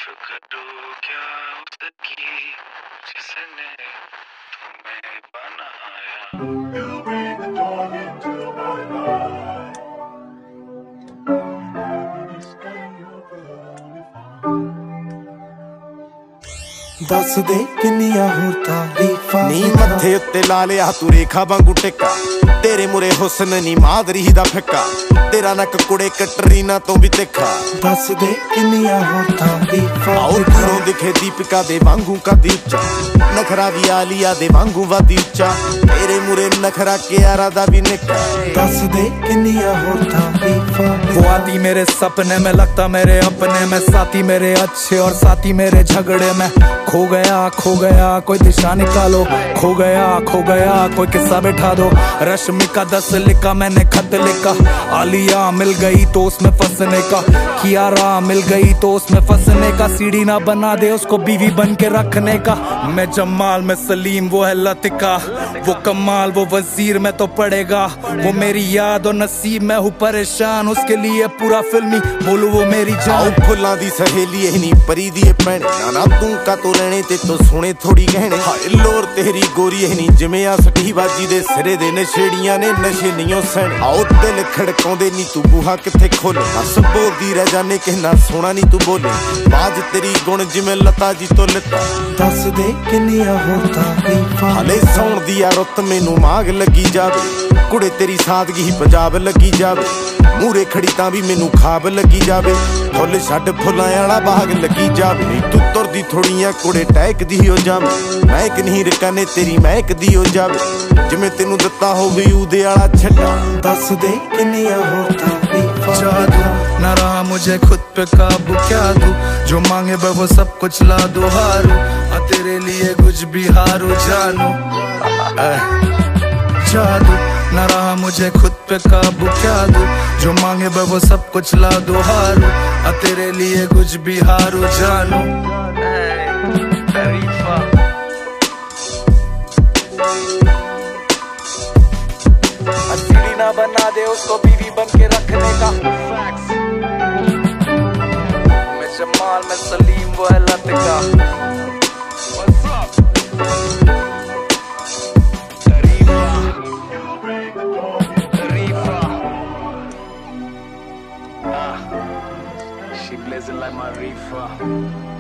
करूँ क्या उसकी जिसने तुम्हें बनाया। You bring the joy into my life. दस दे किन्नियां होर तारीफां नी मत्थे उत्ते ला लिया तू रेखा वांगू टिक्का तेरे मुरे हुस्न नी मादरी दा फिक्का तेरा नक कुड़े कटरीना तो भी तिखा। दस दे किन्नियां होर तारीफां आओ घरों दिखे दीपिका दे वांगू का दीपचा नखरा भी आलिया दे वांगू वादी उच्चा तेरे मुरे नखरा कियारा दा भी निक्का। दस दे किन्नियां होर तारीफां वो आती मेरे सपने में लगता मेरे अपने में साथी मेरे अच्छे और साथी मेरे झगड़े में खो गया कोई दिशा निकालो खो गया कोई किस्सा बैठा दो। रश्मि का 10 लिखा मैंने खत लिखा आलिया मिल गई तो उसमें फंसने का कियारा मिल गई तो उसमें फंसने का सीढ़ी ना बना दे उसको बीवी बन के रखने का। मैं जमाल में सलीम वो है लतिका वो कमाल वो वजीर में तो पड़ेगा वो मेरी याद और नसीब में हूँ परेशान उसके लिए पूरा फिल्मी बोलू वो मेरी जान। फुल्लां दी सहेली है नी परी दी भैने ना तू का तो रहने ते तो सोने थोड़ी गहने हाय लोर तेरी गोरी है नी जिमें आ सटी बाजी दे सिरे दे नशेड़ियां ने नशे नहीं सैन। आओ दिल खड़काउंदे नी तू बूहा किथे खोले हस बोलदी रह जाने कहना सोना नी तू बोले बाज तेरी गुण जिमें लता जी तो लता। दस दे किन्नियां होर तारीफां हले सौण दी आ रुत मैनू माग लगी जावे कुड़े तेरी सादगी ही पंजाब लगी जावे मूरे खड़ी तां भी मैनू खाब लगी जावे फुल छड्ड फुल्लां वाला बाग लगी जावे तू तुरदी थोड़ियां कुड़े टहक दी हो जावे महक नहीं रकाने तेरी महक दी हो जावे जिमें तेनू दिता होवे उदे वाला छड्डा। दस दे किन्नियां होर तारीफां जादू ना रहा मुझे खुद पे काबू क्या दूं जो मांगे वो सब कुछ ला दो हारू तेरे लिए कुछ भी हारू जानू। जादू ना रहा मुझे खुद पे काबू क्या दूं जो मांगे वो सब कुछ ला दो हारू तेरे लिए कुछ भी हारू जानू। सीढ़ी ना बना दे उसको बीवी बन के रखने का। मैं जमाल में सलीम वो है Latika. She blazing like my reefer.